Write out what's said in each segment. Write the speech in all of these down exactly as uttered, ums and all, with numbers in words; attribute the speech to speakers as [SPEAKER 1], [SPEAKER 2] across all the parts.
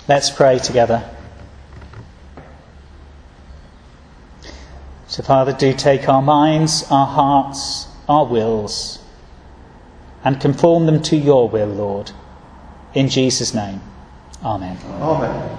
[SPEAKER 1] Let's pray together. So, Father, do take our minds, our hearts, our wills, and conform them to your will, Lord. In Jesus' name. Amen.
[SPEAKER 2] Amen.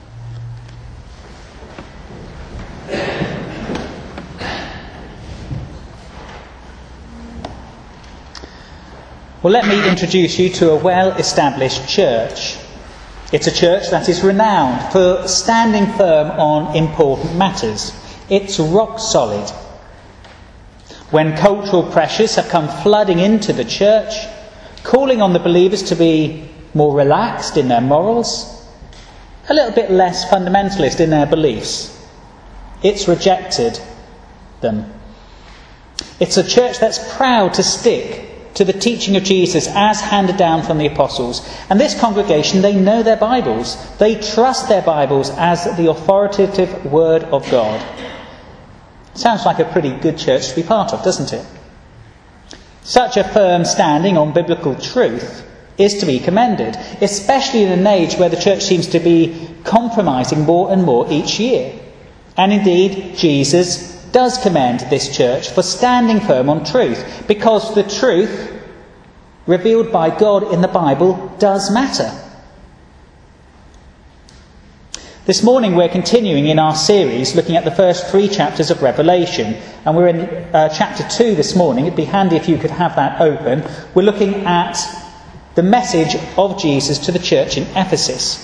[SPEAKER 1] Well, let me introduce you to a well-established church. It's a church that is renowned for standing firm on important matters. It's rock solid. When cultural pressures have come flooding into the church, calling on the believers to be more relaxed in their morals, a little bit less fundamentalist in their beliefs, it's rejected them. It's a church that's proud to stick to the teaching of Jesus as handed down from the apostles. And this congregation, they know their Bibles. They trust their Bibles as the authoritative word of God. Sounds like a pretty good church to be part of, doesn't it? Such a firm standing on biblical truth is to be commended, especially in an age where the church seems to be compromising more and more each year. And indeed, Jesus does commend this church for standing firm on truth, because the truth revealed by God in the Bible does matter. This morning we're continuing in our series looking at the first three chapters of Revelation, and we're in uh, chapter two this morning. It'd be handy if you could have that open. We're looking at the message of Jesus to the church in Ephesus.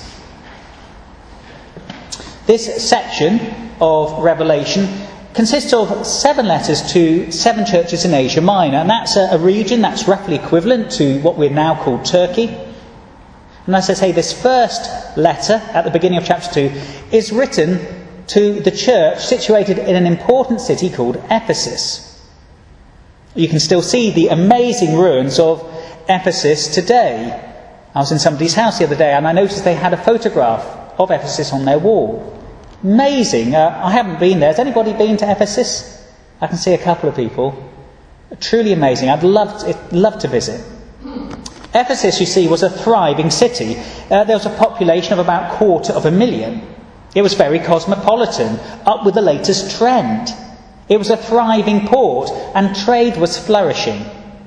[SPEAKER 1] This section of Revelation consists of seven letters to seven churches in Asia Minor, and that's a, a region that's roughly equivalent to what we're now called Turkey. And as I say, this first letter at the beginning of chapter two is written to the church situated in an important city called Ephesus. You can still see the amazing ruins of Ephesus today. I was in somebody's house the other day and I noticed they had a photograph of Ephesus on their wall. Amazing. Uh, I haven't been there. Has anybody been to Ephesus? I can see a couple of people. Truly amazing. I'd love to, love to visit. Ephesus, you see, was a thriving city. Uh, there was a population of about a quarter of a million. It was very cosmopolitan, up with the latest trend. It was a thriving port, and trade was flourishing.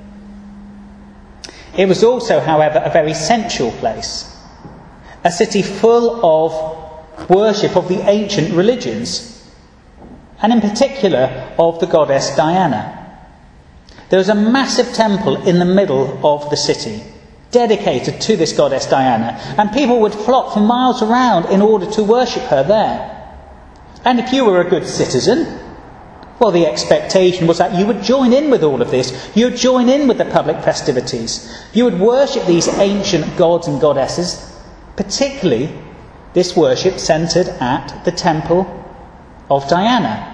[SPEAKER 1] It was also, however, a very sensual place. A city full of worship of the ancient religions, and in particular of the goddess Diana. There was a massive temple in the middle of the city, dedicated to this goddess Diana, and people would flock from miles around in order to worship her there. And if you were a good citizen, well, the expectation was that you would join in with all of this. You would join in with the public festivities. You would worship these ancient gods and goddesses, particularly this worship centred at the temple of Diana.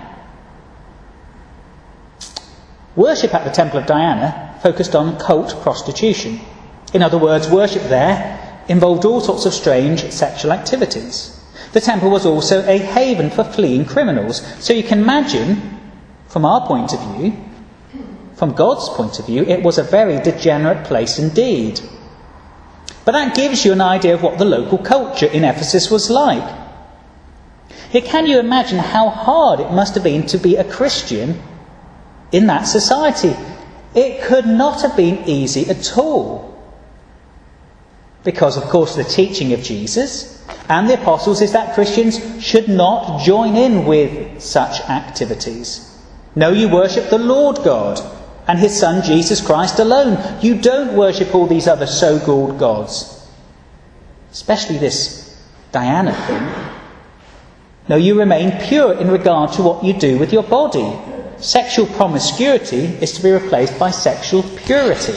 [SPEAKER 1] Worship at the temple of Diana focused on cult prostitution. In other words, worship there involved all sorts of strange sexual activities. The temple was also a haven for fleeing criminals. So you can imagine, from our point of view, from God's point of view, it was a very degenerate place indeed. But that gives you an idea of what the local culture in Ephesus was like. Yet can you imagine how hard it must have been to be a Christian in that society? It could not have been easy at all. Because, of course, the teaching of Jesus and the apostles is that Christians should not join in with such activities. No, you worship the Lord God and his Son Jesus Christ alone. You don't worship all these other so-called gods. Especially this Diana thing. No, you remain pure in regard to what you do with your body. Sexual promiscuity is to be replaced by sexual purity.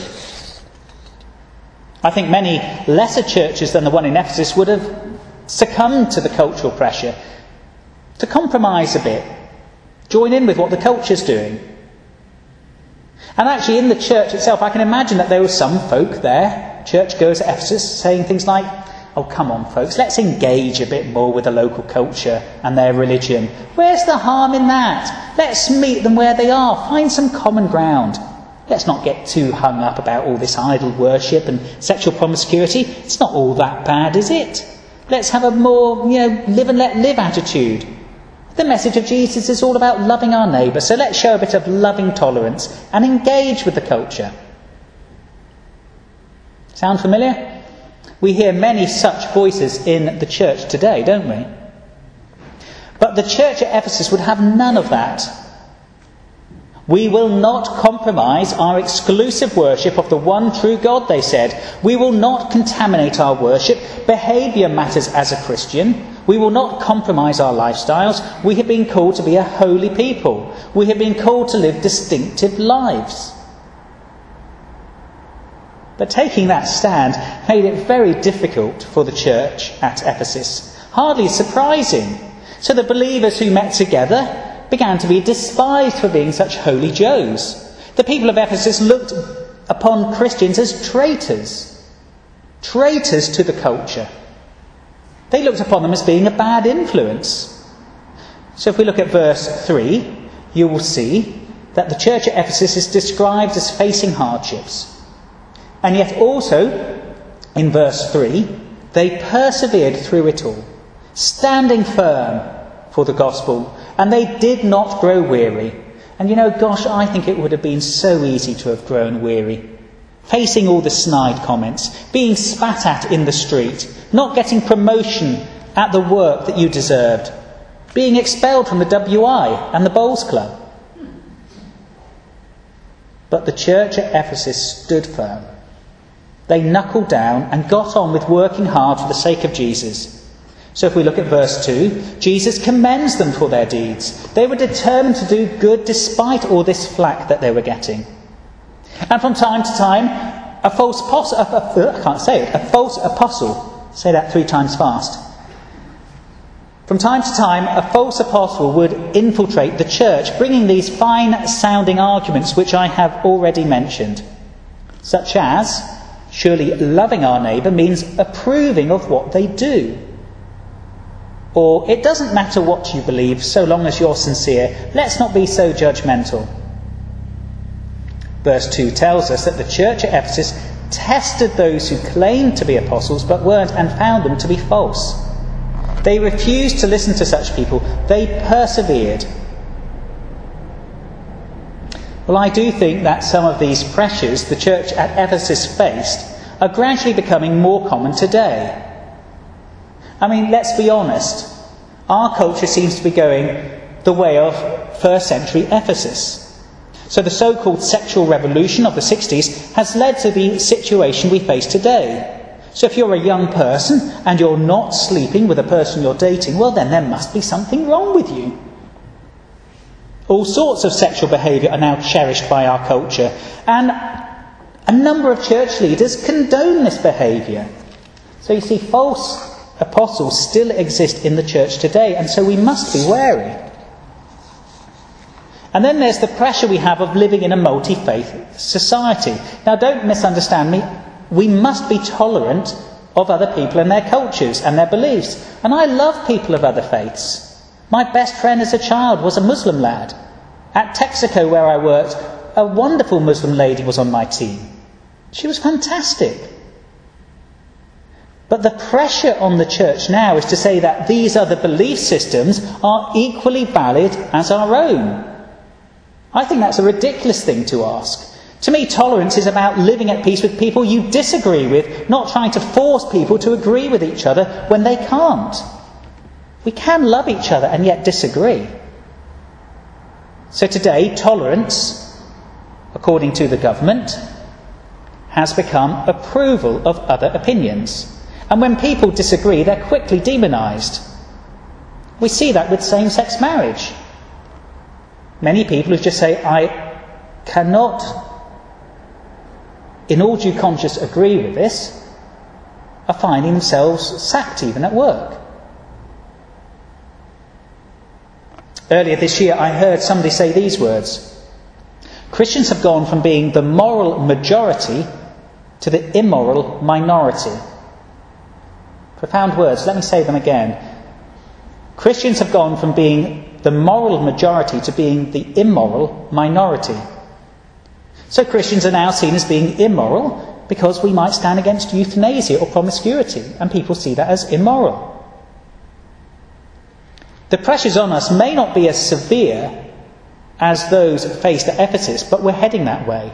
[SPEAKER 1] I think many lesser churches than the one in Ephesus would have succumbed to the cultural pressure to compromise a bit, join in with what the culture's doing. And actually in the church itself, I can imagine that there were some folk there, churchgoers at Ephesus, saying things like, oh, come on, folks, let's engage a bit more with the local culture and their religion. Where's the harm in that? Let's meet them where they are, find some common ground. Let's not get too hung up about all this idol worship and sexual promiscuity. It's not all that bad, is it? Let's have a more, you know, live and let live attitude. The message of Jesus is all about loving our neighbour, so let's show a bit of loving tolerance and engage with the culture. Sound familiar? We hear many such voices in the church today, don't we? But the church at Ephesus would have none of that. We will not compromise our exclusive worship of the one true God, they said. We will not contaminate our worship. Behaviour matters as a Christian. We will not compromise our lifestyles. We have been called to be a holy people. We have been called to live distinctive lives. But taking that stand made it very difficult for the church at Ephesus. Hardly surprising. So the believers who met together began to be despised for being such holy Joes. The people of Ephesus looked upon Christians as traitors. Traitors to the culture. They looked upon them as being a bad influence. So if we look at verse three, you will see that the church at Ephesus is described as facing hardships. And yet also, in verse three, they persevered through it all, standing firm for the gospel, and they did not grow weary. And you know, gosh, I think it would have been so easy to have grown weary. Facing all the snide comments, being spat at in the street, not getting promotion at the work that you deserved, being expelled from the W I and the Bowls Club. But the church at Ephesus stood firm. They knuckled down and got on with working hard for the sake of Jesus. So if we look at verse two, Jesus commends them for their deeds. They were determined to do good despite all this flack that they were getting. And from time to time, a false apostle, I can't say it, a false apostle, say that three times fast. From time to time, a false apostle would infiltrate the church, bringing these fine-sounding arguments which I have already mentioned, such as, surely loving our neighbour means approving of what they do. Or, it doesn't matter what you believe, so long as you're sincere. Let's not be so judgmental. Verse two tells us that the church at Ephesus tested those who claimed to be apostles but weren't, and found them to be false. They refused to listen to such people. They persevered. Well, I do think that some of these pressures the church at Ephesus faced are gradually becoming more common today. I mean, let's be honest. Our culture seems to be going the way of first century Ephesus. So the so-called sexual revolution of the sixties has led to the situation we face today. So if you're a young person and you're not sleeping with a person you're dating, well then there must be something wrong with you. All sorts of sexual behaviour are now cherished by our culture, and a number of church leaders condone this behaviour. So you see, false apostles still exist in the church today, and so we must be wary. And then there's the pressure we have of living in a multi-faith society. Now don't misunderstand me, we must be tolerant of other people and their cultures and their beliefs. And I love people of other faiths. My best friend as a child was a Muslim lad. At Texaco, where I worked, a wonderful Muslim lady was on my team. She was fantastic. But the pressure on the church now is to say that these other belief systems are equally valid as our own. I think that's a ridiculous thing to ask. To me, tolerance is about living at peace with people you disagree with, not trying to force people to agree with each other when they can't. We can love each other and yet disagree. So today, tolerance, according to the government, has become approval of other opinions. And when people disagree, they're quickly demonised. We see that with same-sex marriage. Many people who just say, I cannot, in all due conscience, agree with this, are finding themselves sacked even at work. Earlier this year, I heard somebody say these words: Christians have gone from being the moral majority to the immoral minority. Profound words. Let me say them again. Christians have gone from being the moral majority to being the immoral minority. So Christians are now seen as being immoral, because we might stand against euthanasia or promiscuity, and people see that as immoral. The pressures on us may not be as severe as those faced at Ephesus, but we're heading that way.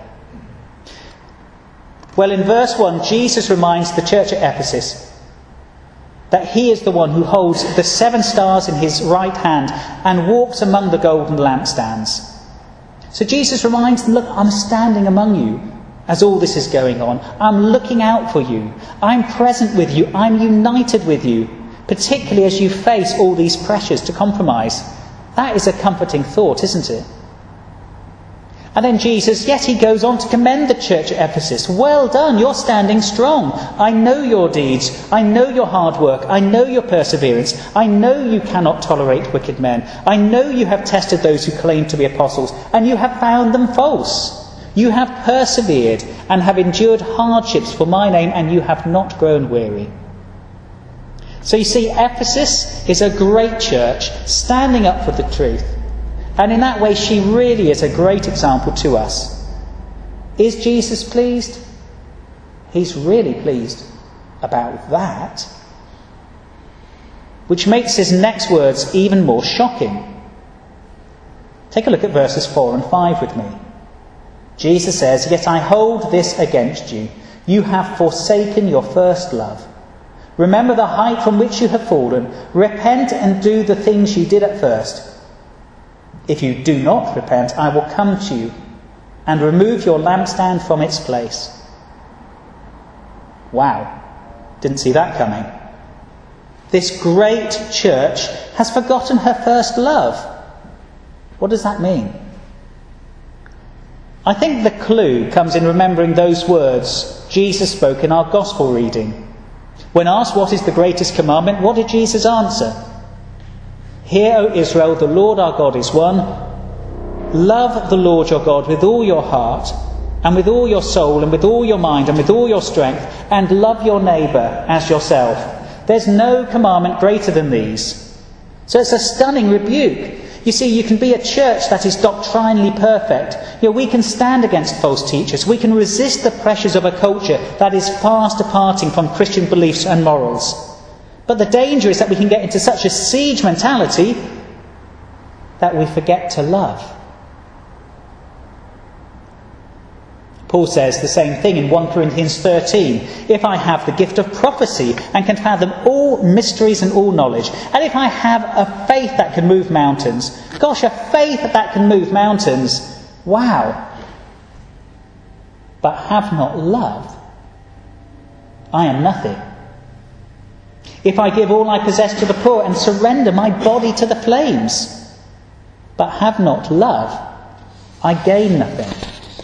[SPEAKER 1] Well, in verse one, Jesus reminds the church at Ephesus that he is the one who holds the seven stars in his right hand and walks among the golden lampstands. So Jesus reminds them, look, I'm standing among you as all this is going on. I'm looking out for you. I'm present with you. I'm united with you, particularly as you face all these pressures to compromise. That is a comforting thought, isn't it? And then Jesus, yet he goes on to commend the church at Ephesus. Well done, you're standing strong. I know your deeds. I know your hard work. I know your perseverance. I know you cannot tolerate wicked men. I know you have tested those who claim to be apostles, and you have found them false. You have persevered and have endured hardships for my name, and you have not grown weary. So you see, Ephesus is a great church standing up for the truth. And in that way, she really is a great example to us. Is Jesus pleased? He's really pleased about that. Which makes his next words even more shocking. Take a look at verses four and five with me. Jesus says, "Yet I hold this against you. You have forsaken your first love. Remember the height from which you have fallen. Repent and do the things you did at first. If you do not repent, I will come to you and remove your lampstand from its place." Wow, didn't see that coming. This great church has forgotten her first love. What does that mean? I think the clue comes in remembering those words Jesus spoke in our gospel reading. When asked what is the greatest commandment, what did Jesus answer? "Hear, O Israel, the Lord our God is one. Love the Lord your God with all your heart, and with all your soul, and with all your mind, and with all your strength, and love your neighbour as yourself. There's no commandment greater than these." So it's a stunning rebuke. You see, you can be a church that is doctrinally perfect. You know, we can stand against false teachers. We can resist the pressures of a culture that is fast departing from Christian beliefs and morals. But the danger is that we can get into such a siege mentality that we forget to love. Paul says the same thing in First Corinthians thirteen. "If I have the gift of prophecy and can fathom all mysteries and all knowledge, and if I have a faith that can move mountains," gosh, a faith that can move mountains, wow, "but have not love, I am nothing. If I give all I possess to the poor and surrender my body to the flames, but have not love, I gain nothing."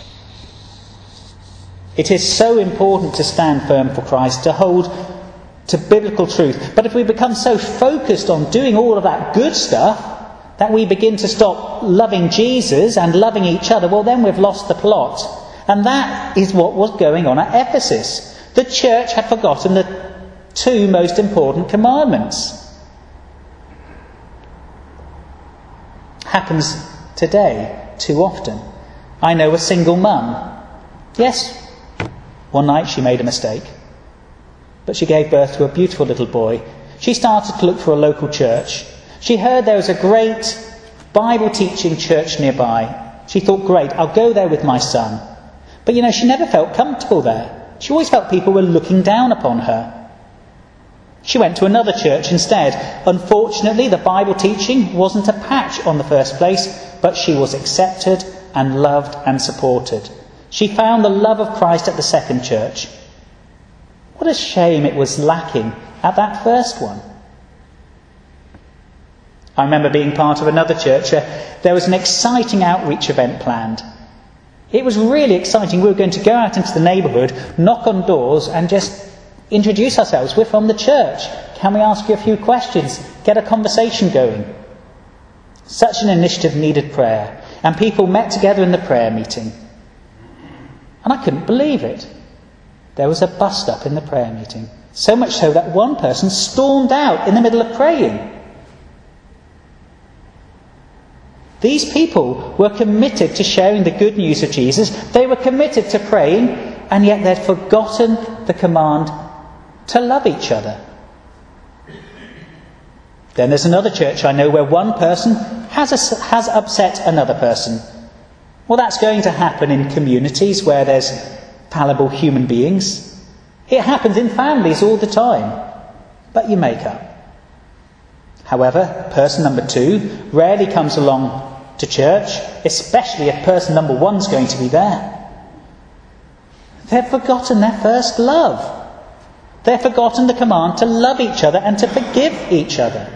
[SPEAKER 1] It is so important to stand firm for Christ, to hold to biblical truth. But if we become so focused on doing all of that good stuff that we begin to stop loving Jesus and loving each other, well, then we've lost the plot. And that is what was going on at Ephesus. The church had forgotten the two most important commandments. Happens today too often. I know a single mum. Yes, one night she made a mistake, but she gave birth to a beautiful little boy. She started to look for a local church. She heard there was a great Bible teaching church nearby. She thought, great, I'll go there with my son. But you know, she never felt comfortable there. She always felt people were looking down upon her. She went to another church instead. Unfortunately, the Bible teaching wasn't a patch on the first place, but she was accepted and loved and supported. She found the love of Christ at the second church. What a shame it was lacking at that first one. I remember being part of another church. Uh, there was an exciting outreach event planned. It was really exciting. We were going to go out into the neighbourhood, knock on doors and just introduce ourselves. We're from the church. Can we ask you a few questions? Get a conversation going. Such an initiative needed prayer. And people met together in the prayer meeting. And I couldn't believe it. There was a bust-up in the prayer meeting. So much so that one person stormed out in the middle of praying. These people were committed to sharing the good news of Jesus. They were committed to praying. and yet they'd forgotten the command to love each other. Then there's another church I know where one person has, a, has upset another person. Well, that's going to happen in communities where there's fallible human beings. It happens in families all the time. But you make up. However, person number two rarely comes along to church, especially if person number one's going to be there. They've forgotten their first love. They've forgotten the command to love each other and to forgive each other.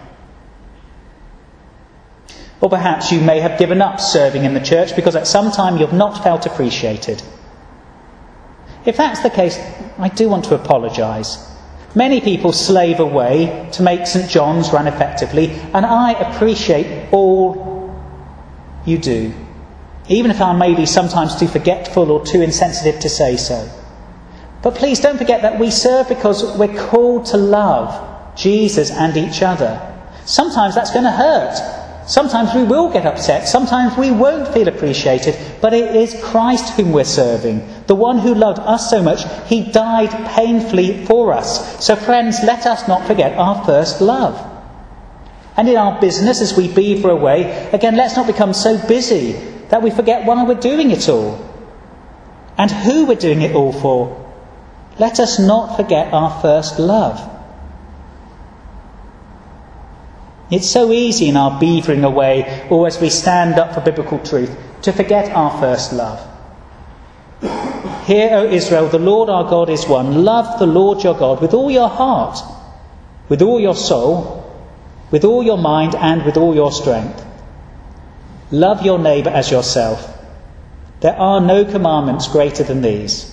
[SPEAKER 1] Or perhaps you may have given up serving in the church because at some time you've not felt appreciated. If that's the case, I do want to apologise. Many people slave away to make St John's run effectively, and I appreciate all you do, even if I may be sometimes too forgetful or too insensitive to say so. But please don't forget that we serve because we're called to love Jesus and each other. Sometimes that's going to hurt. Sometimes we will get upset. Sometimes we won't feel appreciated. But it is Christ whom we're serving. The one who loved us so much, he died painfully for us. So friends, let us not forget our first love. And in our business, as we beaver away, again, let's not become so busy that we forget why we're doing it all. And who we're doing it all for. Let us not forget our first love. It's so easy in our beavering away, or as we stand up for biblical truth, to forget our first love. Hear, O Israel, the Lord our God is one. Love the Lord your God with all your heart, with all your soul, with all your mind, and with all your strength. Love your neighbour as yourself. There are no commandments greater than these.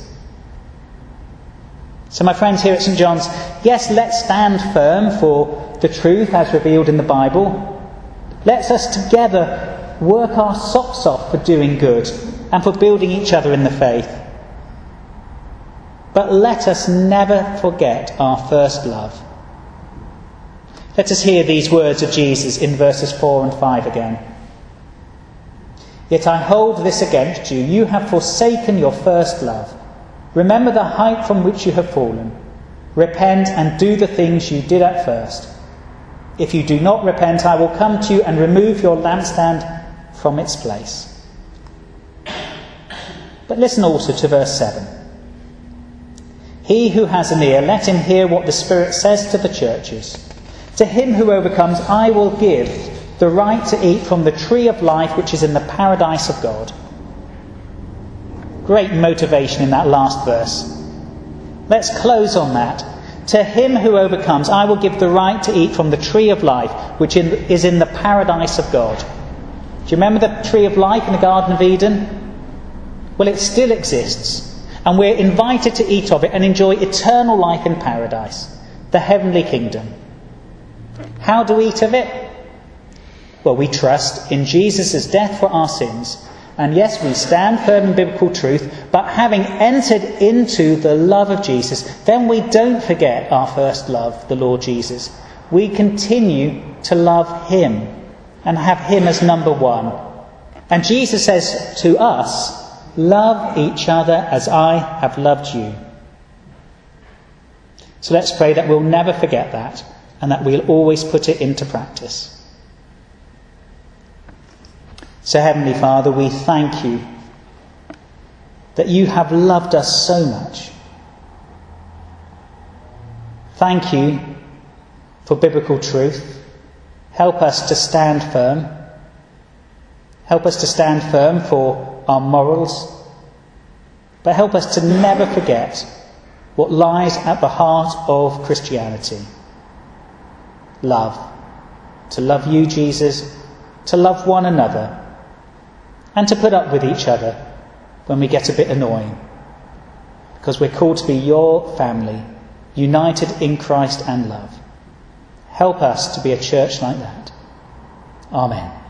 [SPEAKER 1] So my friends here at St John's, yes, let's stand firm for the truth as revealed in the Bible. Let's us together work our socks off for doing good and for building each other in the faith. But let us never forget our first love. Let us hear these words of Jesus in verses four and five again. Yet I hold this against you, you have forsaken your first love. Remember the height from which you have fallen. Repent and do the things you did at first. If you do not repent, I will come to you and remove your lampstand from its place. But listen also to verse seven. He who has an ear, let him hear what the Spirit says to the churches. To him who overcomes, I will give the right to eat from the tree of life which is in the paradise of God. Great motivation in that last verse. Let's close on that. To him who overcomes, I will give the right to eat from the tree of life, which is in the paradise of God. Do you remember the tree of life in the Garden of Eden? Well, it still exists, and we're invited to eat of it and enjoy eternal life in paradise, the heavenly kingdom. How do we eat of it? Well, we trust in Jesus' death for our sins. And yes, we stand firm in biblical truth, but having entered into the love of Jesus, then we don't forget our first love, the Lord Jesus. We continue to love him and have him as number one. And Jesus says to us, love each other as I have loved you. So let's pray that we'll never forget that and that we'll always put it into practice. So Heavenly Father, we thank you that you have loved us so much. Thank you for biblical truth. Help us to stand firm. Help us to stand firm for our morals. But help us to never forget what lies at the heart of Christianity. Love. To love you, Jesus. To love one another. And to put up with each other when we get a bit annoying. Because we're called to be your family, united in Christ and love. Help us to be a church like that. Amen.